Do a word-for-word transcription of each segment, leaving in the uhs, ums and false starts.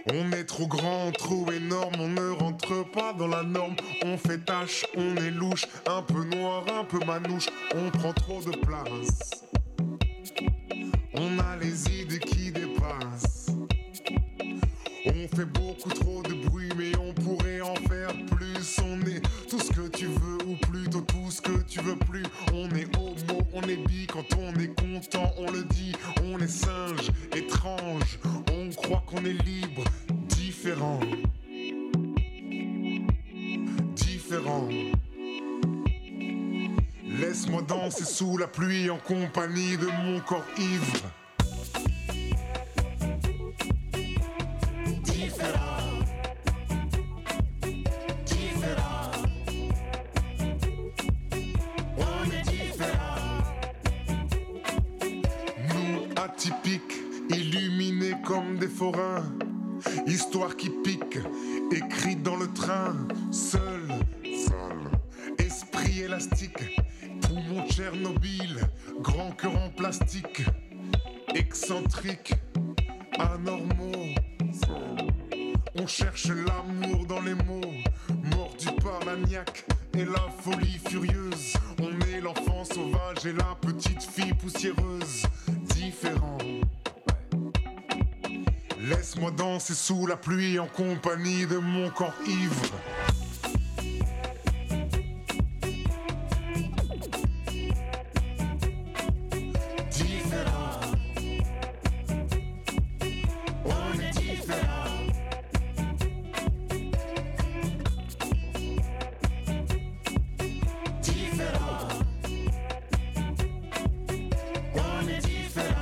On est trop grand, trop énorme, on ne rentre pas dans la norme. On fait tâche, on est louche, un peu noir, un peu manouche. On prend trop de place. On a les idées qui dépassent. On fait beaucoup trop de bruit, mais on pourrait en faire plus. On est tout ce que tu veux, ou plutôt tout ce que tu veux plus. On est homo, on est bi, quand on est content, on le dit. On est singe, étrange, on croit qu'on est libre. Différent, différent. Laisse-moi danser sous la pluie en compagnie de mon corps ivre. Différent, différent. On est différent. Nous atypiques, illuminés comme des forains. Histoire qui pique, écrite dans le train. Seul, seul, esprit élastique. Poumon Tchernobyl, grand cœur en plastique. Excentrique, anormaux. On cherche l'amour dans les mots. Mordu par la niaque et la folie furieuse. On est l'enfant sauvage et la petite fille poussiéreuse. Différent. Laisse-moi danser sous la pluie en compagnie de mon corps ivre. Différent. On est différent. Différent. On est différent.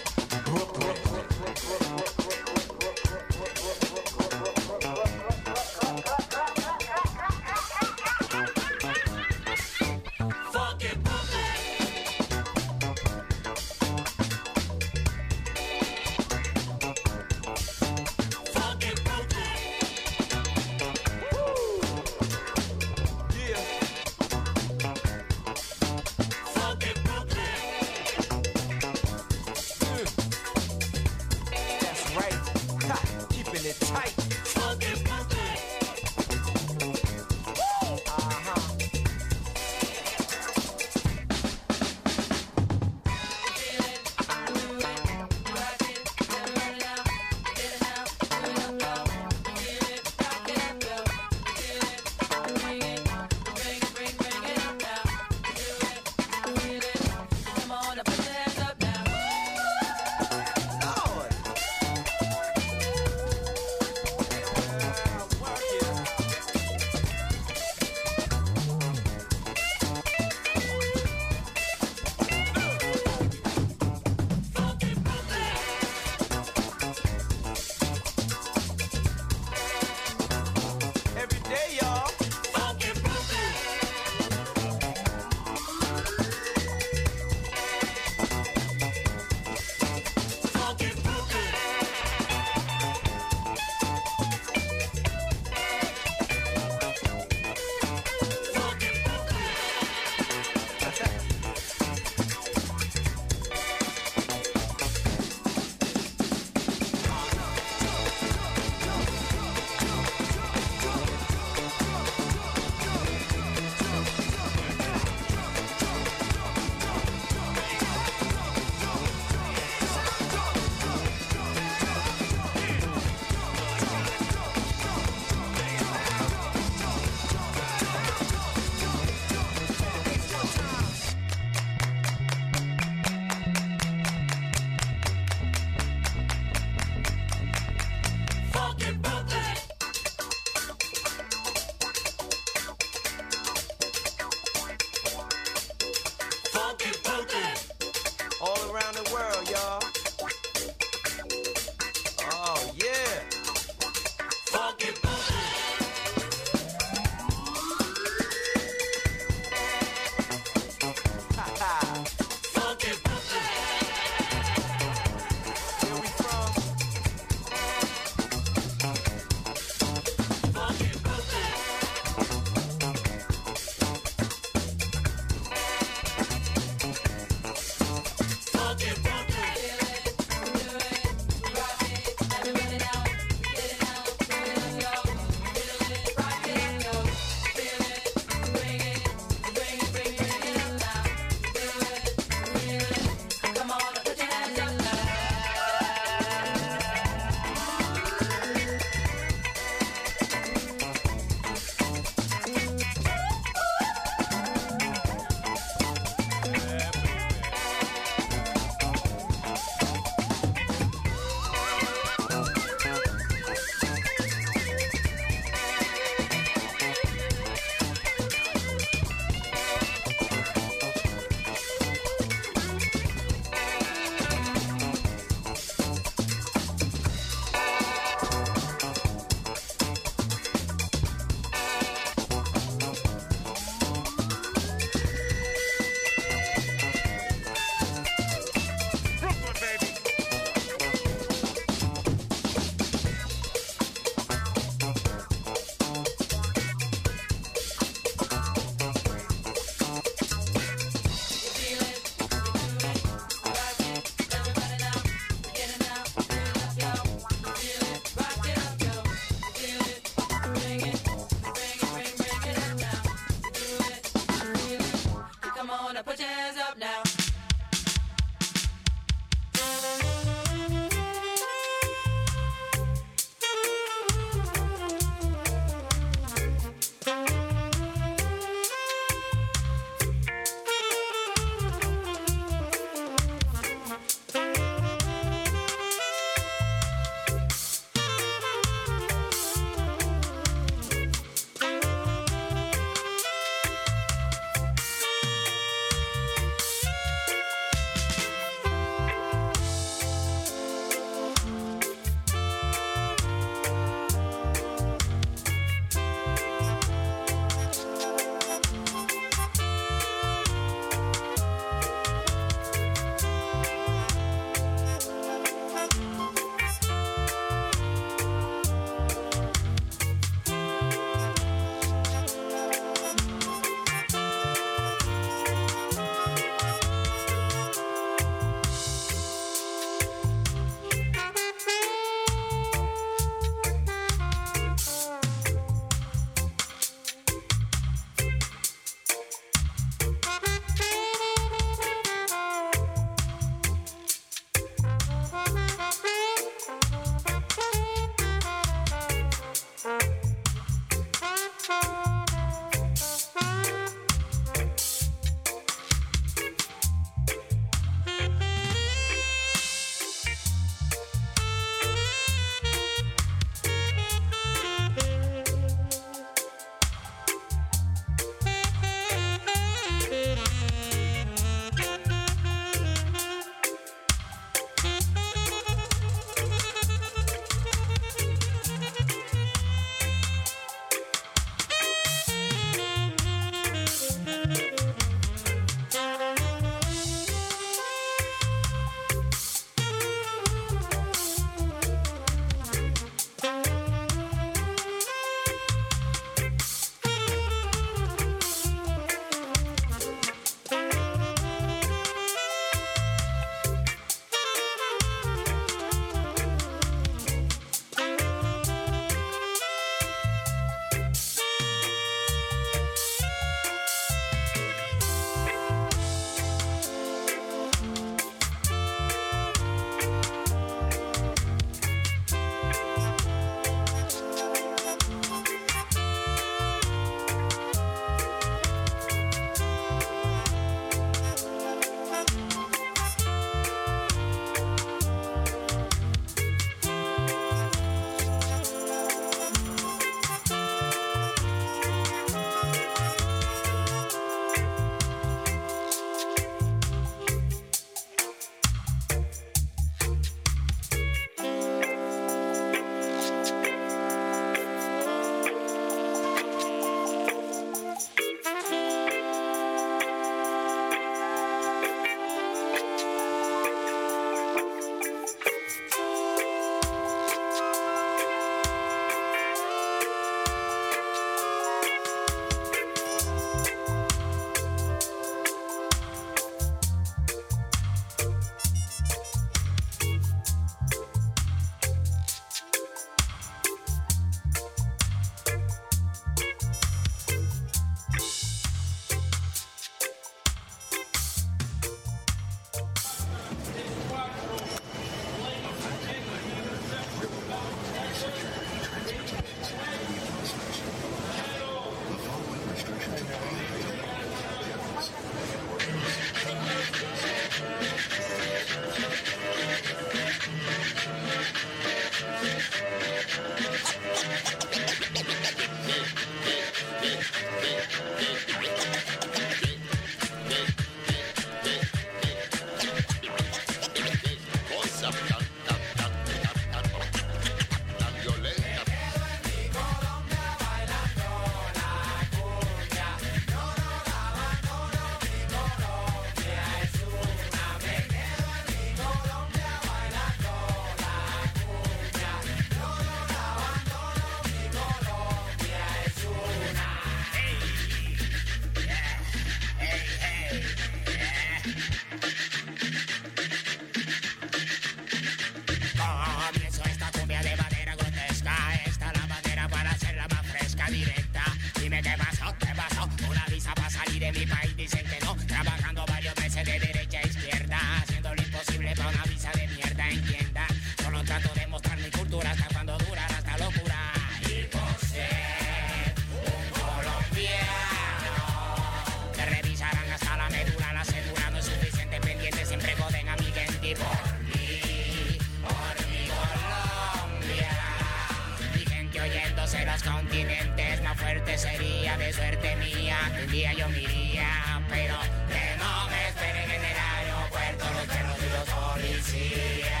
mi país dicen que no. Trabajando varios meses de derecha a izquierda, haciendo lo imposible para una visa de mierda, entienda. Solo trato de mostrar mi cultura hasta cuando durará esta locura. Y por ser un colombiano, te revisarán hasta la médula, la cédula no es suficiente, pendiente, siempre joden a mi gente. Por mí, por mi Colombia, mi gente oyéndose los continentes, más fuerte sería de suerte mía, que un día yo me iría, pero que no me esperen en el aeropuerto los perros y los policías.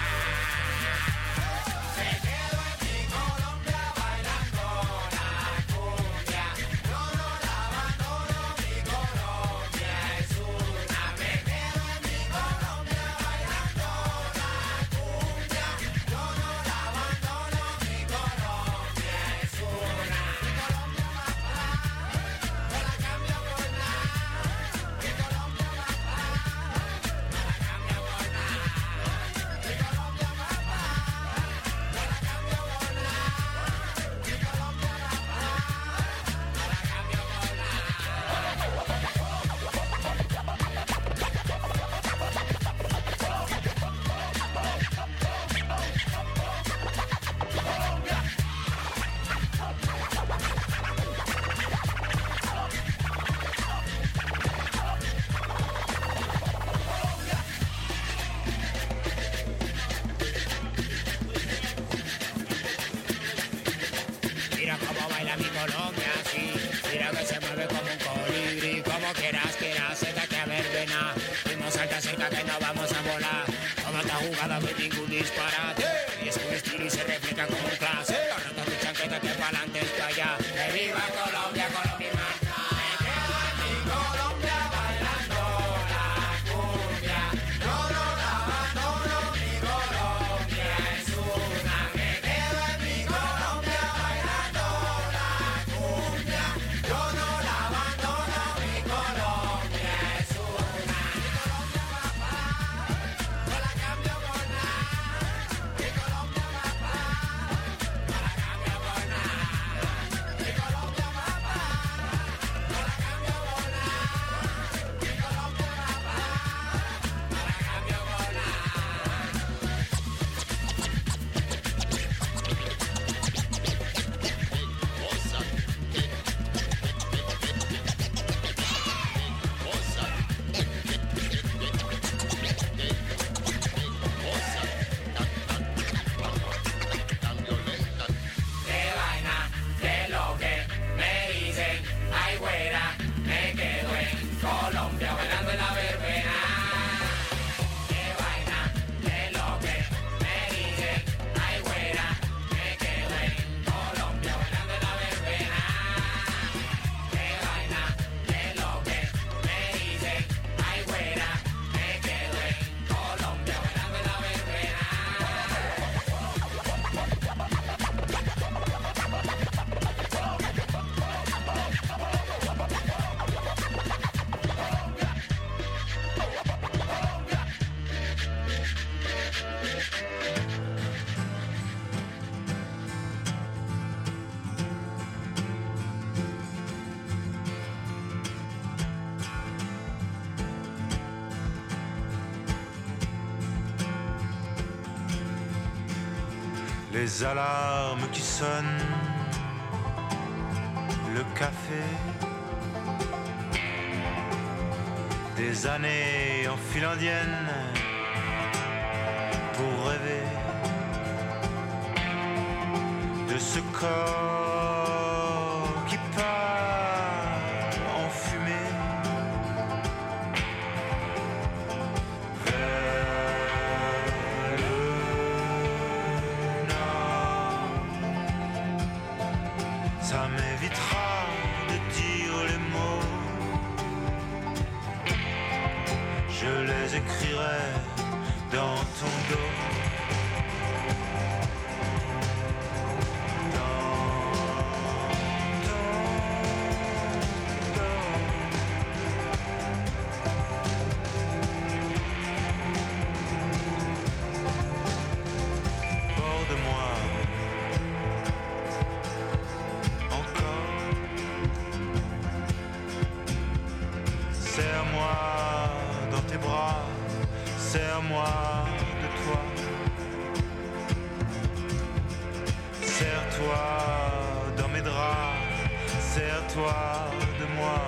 Mira cómo baila mi Colombia, sí. Mira que se mueve como un colibrí. Como quieras, quieras, acércate a ver, vena. Fuimos alta cerca que no vamos a volar. Toda esta jugada no hay ningún disparate. Y es un estilo y se refleja como un clase. Ahora tu chanqueta que pa'lante está allá. ¡Que viva Colombia, Colombia! Les alarmes qui sonnent, le café, des années en file indienne pour rêver de ce corps qui part en fumée vers le nord. Ça m'évitera de dire les mots, je les écrirai dans ton dos. Serre-moi dans tes bras, serre-moi de toi. Serre-toi dans mes draps, serre-toi de moi.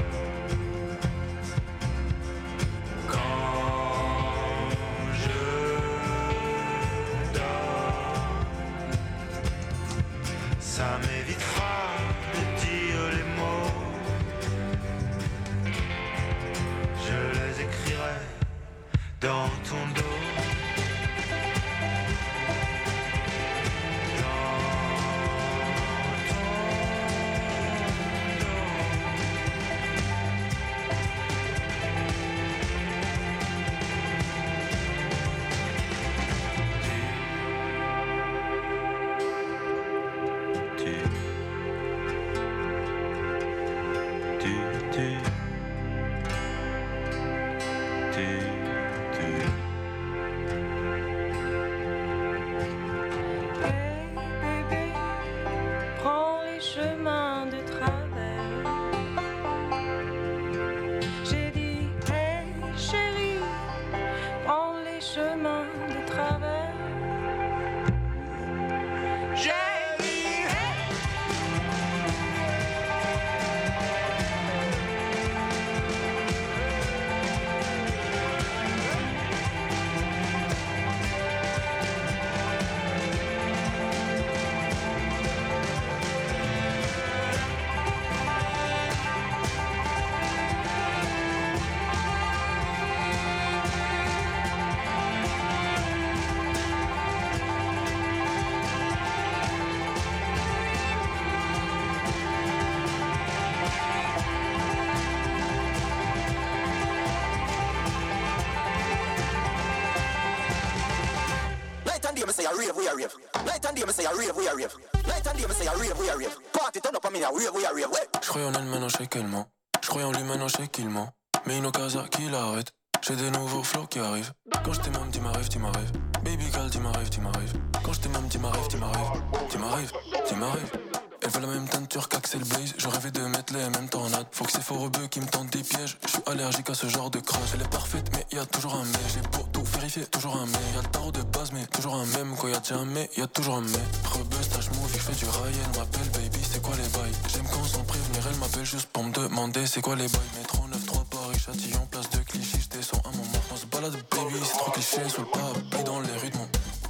Quand je dors, ça m'évitera de dire les mots. Je les écrirai dans ton dos. Say a rave, we a rave. Night and day me say a rave, we a rave. Night and day me say a rave, we a rave. Party turn up on me a rave, we a rave. Je croyais en elle, maintenant je sais qu'elle ment. Je croyais en lui, maintenant je sais qu'il ment. Mais une occasion qui l'arrête. J'ai des nouveaux flots qui arrivent. Quand je t'aime, dis ma rêve, dis ma rêve. Baby girl, dis ma rêve, dis ma rêve. Quand je t'aime, dis ma rêve, dis ma rêve. Dis ma rêve, dis ma rêve. Elle veut la même teinture qu'Axel Blaze. Je rêvais de mettre les mêmes tornades. Faut que c'est faux rebeux qui me tentent des pièges. Je suis allergique à ce genre de crush. Elle est parfaite mais y'a toujours un mais. J'ai beau tout vérifier, toujours un mais. Y'a le tarot de base mais toujours un même. Quand y'a déjà un mais, y'a toujours un mais. Rebeu, stage movie, j'fais du rail. Elle m'appelle baby, c'est quoi les bails. J'aime quand sans prévenir, elle m'appelle juste pour me demander c'est quoi les bails. Métro neuf trois Paris, Châtillon, place de Clichy. J'descends un moment, on se balade baby. C'est trop cliché, sous le parapluie dans les rues de mon.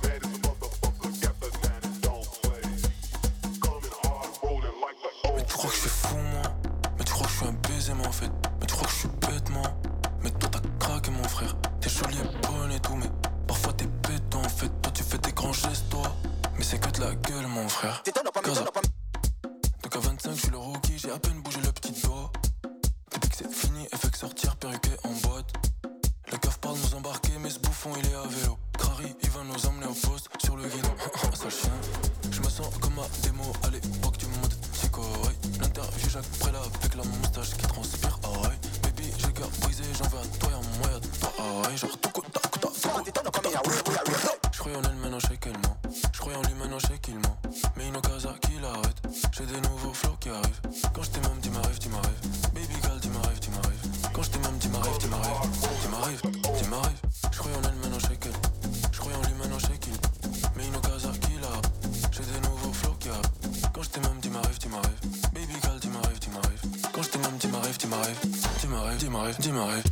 Tu crois que je suis fou moi, mais tu crois que je suis un baiser moi en fait. Mais tu crois que je suis bête moi, mais toi t'as craqué mon frère. T'es jolie et bonne et tout, mais parfois t'es bête en fait. Toi tu fais des grands gestes toi, mais c'est que de la gueule mon frère. Gaza. Donc à vingt-cinq je suis le rookie, j'ai à peine bougé le petit doigt. Depuis que c'est fini, elle fait que sortir perruqué en boîte. Le keuf parle nous embarquer, mais ce bouffon il est à vélo. Crary il va nous emmener au poste sur le guidon. Sale chien, je me sens comme à démo à l'époque du mode psycho. Ouais. L'interview Jacques Préla avec la moustache qui transpire. Ah ouais, baby j'ai le cœur brisé, j'en veux à toi et à moi et à toi. Ah ouais, genre tout coup, tout coup, tout coup. Je croyais en elle, maintenant je sais qu'elle ment. Je croyais en lui, maintenant je sais qu'il ment. Mais une occasion qui l'arrête. J'ai des nouveaux flots qui arrivent. Quand je t'aime, dis ma rêve, dis ma rêve. Baby girl, dis ma rêve, dis ma rêve. Quand je t'aime, dis ma rêve, dis ma rêve. Dis ma rêve, dis ma rêve. Je croyais en elle, maintenant je sais qu'elle. Je croyais en lui, maintenant je sais qu'il. Mais une occasion qui l'arrête. J'ai des nouveaux flots qui arrivent. Quand je t'aime, dis ma rêve, dis ma rêve. Baby girl, dis ma rêve, dis ma rêve. Quand je t'aime, dis ma rêve, dis ma rêve. Dis ma rêve, dis ma rêve, dis ma rêve.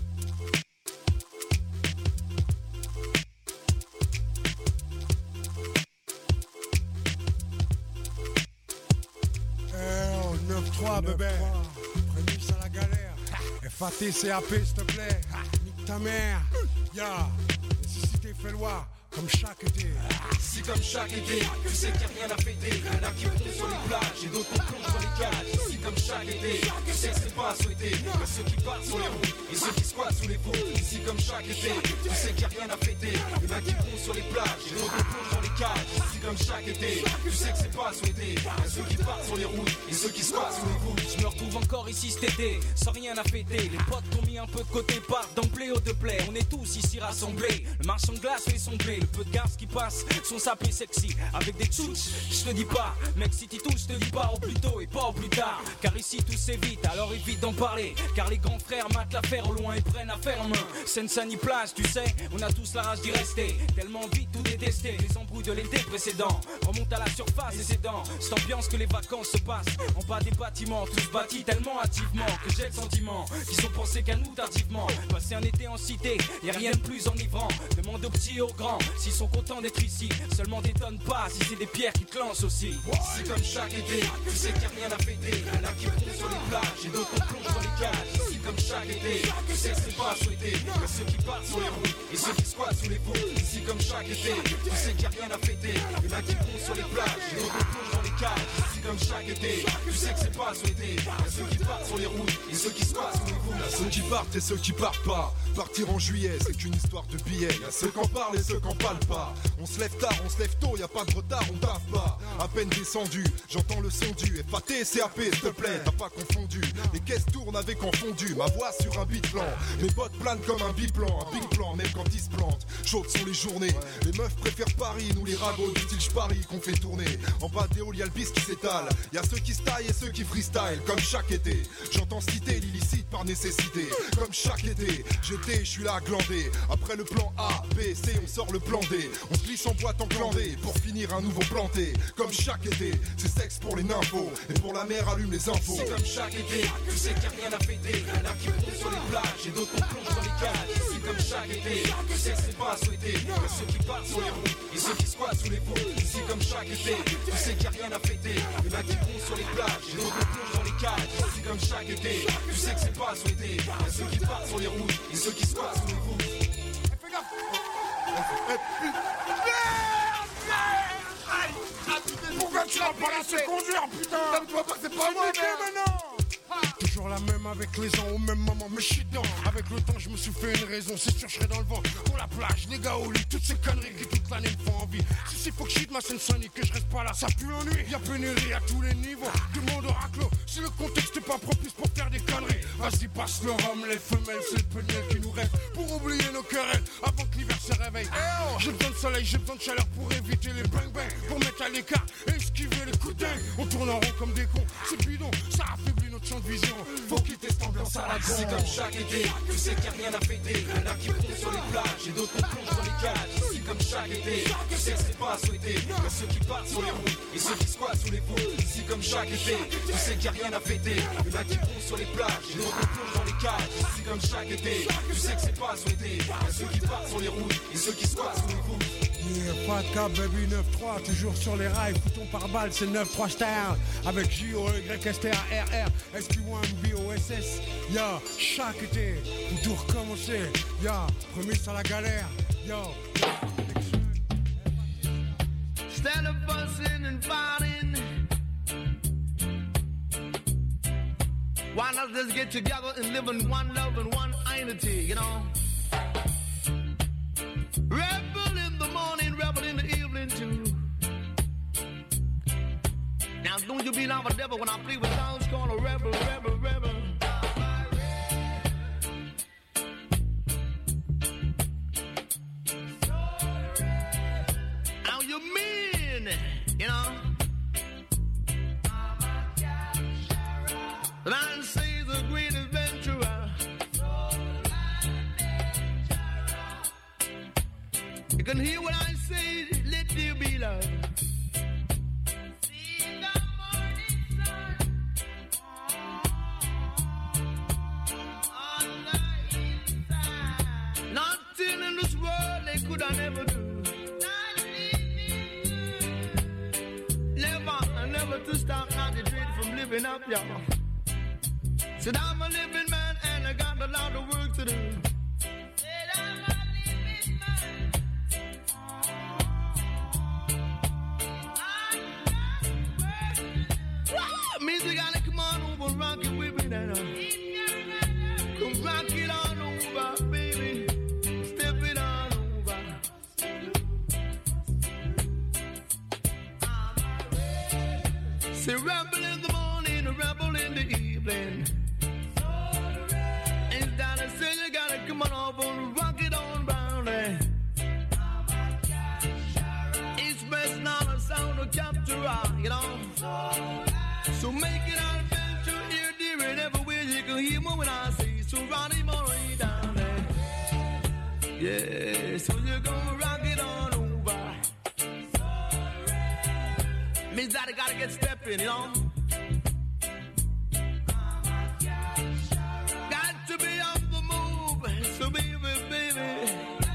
neuf trois bébé, prémisse à la galère. F A T C A P s'il te plaît, nique ta mère. Ya, nécessité fait loi, comme chaque été. Si comme chaque été, tu sais qu'il n'y a rien à fêter. Y'en a qui vont sur les plages et d'autres qui plongent dans les cages. Si comme chaque été, tu sais que c'est pas à souhaiter. Que ceux qui partent sur les routes et ceux qui squattent sous les voûtes. Ici comme chaque été, tu sais qu'il n'y a rien à fêter. Y'en a qui vont sur les plages et d'autres qui plongent dans les cages. Si comme chaque été, tu sais que c'est pas à souhaiter. Que ceux qui partent sur les routes et ceux qui squattent sous les voûtes. Je me retrouve encore ici cet été, sans rien à fêter. Les potes t'ont mis un peu de côté, partent dans le pléau de plaie. On est tous ici rassemblés, le marchand de glace fait son blé. Le peu de garces qui passent sont sapés sexy avec des tchouches. Je te dis pas, mec, si t'y touches, je te dis pas au plus tôt et pas au plus tard. Car ici tout s'évite, alors évite d'en parler. Car les grands frères matent l'affaire au loin et prennent affaire en main. Seine-Saint-Denis plage, tu sais, on a tous la rage d'y rester. Tellement vite tout détester, les embrouilles de l'été précédent remontent à la surface et c'est dans cette ambiance que les vacances se passent. En bas des bâtiments, tous bâtis tellement hâtivement que j'ai le sentiment qu'ils ont pensé qu'à nous tardivement. Passer un été en cité, y'a rien de plus enivrant. Demande aux petits et aux grands s'ils sont contents d'être ici. Seulement détonne pas si c'est des pierres qui te lancent aussi. C'est comme chaque été, tu sais qu'il n'y a rien à fêter. Y'en a qui vont sur les plages et d'autres plongent dans les cages. Ici comme chaque été, tu sais que c'est pas à souhaiter. Y'a ceux qui partent sur les routes et ceux qui squattent sous les poules. Ici comme chaque été, tu sais qu'il n'y a rien à fêter. Y'en a qui vont sur les plages et d'autres plongent dans les cages. Ici comme chaque été, tu sais que c'est pas à souhaiter. Y'a ceux qui partent sur les routes et ceux qui squattent sous les poules. Y'a ceux qui partent et ceux qui partent pas. Partir en juillet, c'est qu'une histoire de billets. Y'a ceux qui en parlent et ceux qui en parlent pas. On se lève tard, on se lève tôt, y'a pas de retard, on taffe pas. À peine descendu, j'entends le son du F A T, C A P, s'il te plaît, t'as pas confondu. Les caisses tournent avec en fondu, ma voix sur un beat plan. Mes bottes planent comme un biplan, un big plan, même quand ils se plantent. Chaudes sont les journées, les meufs préfèrent Paris, nous les ragots du style j'parie qu'on fait tourner. En bas des halls, y'a le bis qui s'étale. Y'a ceux qui se taillent et ceux qui freestyle, comme chaque été. J'entends citer l'illicite par nécessité. Comme chaque été, j'étais, je suis là glandé. Après le plan A, B, C, on sort le plan D. On se glisse en boîte en glandé pour finir un nouveau planté. Comme chaque été, c'est sexe pour les nymphos. Et pour la mer, allume les infos. C'est comme chaque été, tu sais qu'il n'y a rien à fêter. Y'en a qui vont sur les plages et d'autres plongent dans les cages. Ici comme chaque été, tu sais que c'est pas à souhaiter. Y'a ceux qui partent sur les routes et ceux qui squattent sous les poules. Ici comme chaque été, tu sais qu'il n'y a rien à fêter. Y'en a qui vont sur les plages et d'autres plongent dans les cages. Ici comme chaque été, tu sais que c'est pas à souhaiter. Y'a ceux qui partent sur les routes et ceux qui squattent sous les poules. Pourquoi tu l'as pas laissé conduire, putain? Tu vois pas que c'est pas moi, maintenant. Toujours la même avec les ans au même moment, mais je suis dedans. Avec le temps, je me suis fait une raison. C'est sûr, je serai dans le vent. Pour la plage, les gars au lit, toutes ces conneries qui toute l'année me font envie. Si c'est faut que je quitte ma Seine-Saint-Denis, que je reste pas là, ça pue l'ennui. Y'a pénurie à tous les niveaux. Tout le monde au raclo. Si le contexte est pas propice pour faire des conneries, vas-y, passe le rhum, les femelles, c'est le peu de miel qui nous reste. Pour oublier nos querelles, avant que l'hiver se réveille. J'ai besoin de soleil, j'ai besoin de chaleur pour éviter les bang-bang. Pour mettre à l'écart et esquiver les coups de dingue. On tourne en rond comme des cons. C'est bidon, ça affaiblit notre champ de vision. Faut quitter cette ambiance à la con. C'est comme chaque été, tu sais qu'il n'y a rien à fêter. Y'en a qui vont sur les plages et d'autres plongent dans les cages. Ici comme chaque été, tu sais que c'est pas à souhaiter. Y'a ceux qui partent sur les routes et ceux qui squattent sous les poules. Ici comme chaque été, tu sais qu'il n'y a rien à fêter. Y'en a qui vont sur les plages et d'autres plongent dans les cages. Ici comme chaque été, tu sais que c'est pas à souhaiter. Y'a ceux qui partent sur les routes et ceux qui squattent sous les poules. Yeah, pas de cap, baby, neuf trois, toujours sur les rails, bouton par balle, c'est neuf trois style. Avec J O Y S T A R R, S Q un B O S S. Ya, chaque été, pour tout recommencer. Ya, prémisse à la galère. Yo, instead of fussing and fighting, why not just get together and live in one love and one unity, you know? Rebel in the morning, rebel in the evening too. Now don't you be like a devil when I play with sounds called a rebel, rebel, rebel. Now you mean, you know? The man says the great adventurer. You can hear what I say, let there be love. See the morning sun on the inside. Nothing in this world they could I never do. Never, never to stop concentrate from living up, y'all. Said I'm a living man and I got a lot of work to do. Said I'm a living man. Music gotta come on over, rock it with me now. Come rock it on over, baby. Step it on over. Say rebel in the morning, a rebel in the evening. And down I say you gotta come on over, rock it on round there. Yeah, so you're gonna rock it on over. Means that I gotta get stepping, you know. Got to be on the move, so baby, baby.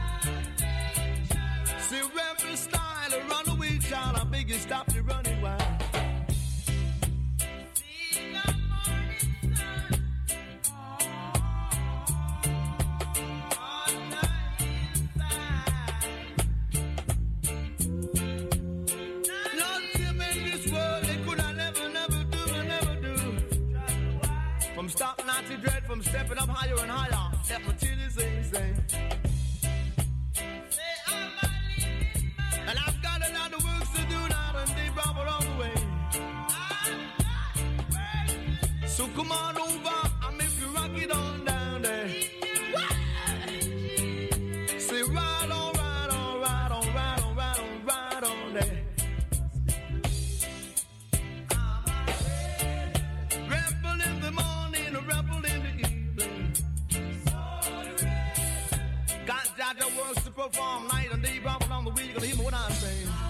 See, rebel style, a runaway child, I beg you stop the running wild. Stop Nazi dread from stepping up higher and higher. Step until you say, say. And I've got a lot of work to do now, and they brought me on the way. So come on over, and make you rock it on down there. Say ride on, ride on, ride on, ride on, ride on, ride on there. Rebel in the morning, a rebel in the evening. Got Jaja works to perform night and day, brought on the week. Gonna hear me what I'm saying.